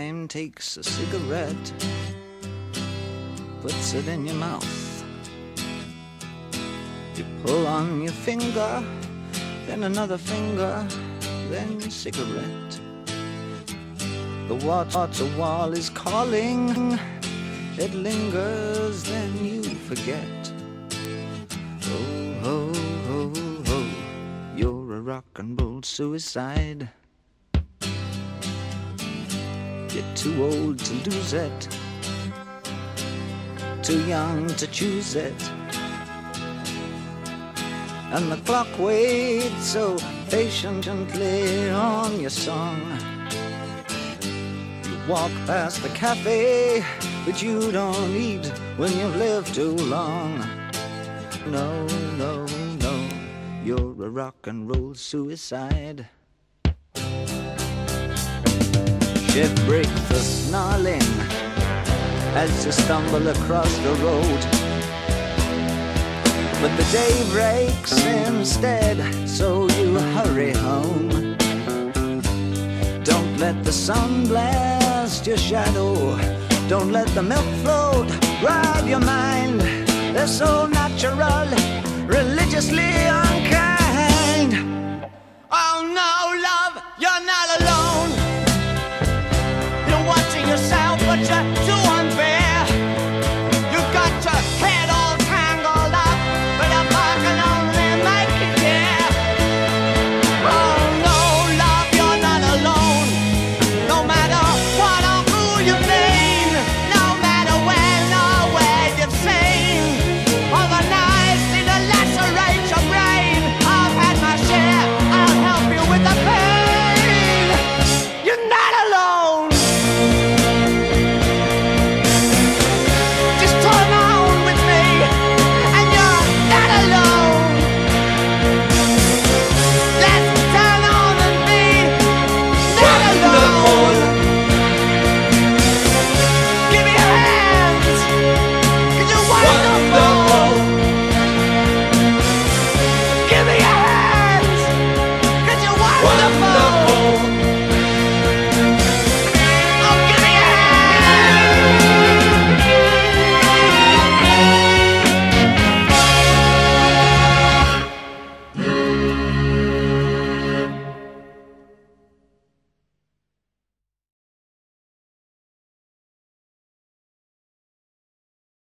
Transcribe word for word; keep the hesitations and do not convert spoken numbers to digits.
time takes a cigarette, puts it in your mouth. You pull on your finger, then another finger, then cigarette. The water wall is calling, it lingers, then you forget. Oh, ho, ho, ho, you're a rock and roll suicide. You're too old to lose it, too young to choose it. And the clock waits so patiently on your song. You walk past the cafe, but you don't eat when you've lived too long. No, no, no, you're a rock and roll suicide. Shift break the snarling as you stumble across the road. But the day breaks instead, so you hurry home. Don't let the sun blast your shadow, don't let the milk float rob your mind. They're so natural, religiously unkind. Oh no, love, you're not alone. You're watching yourself, but you're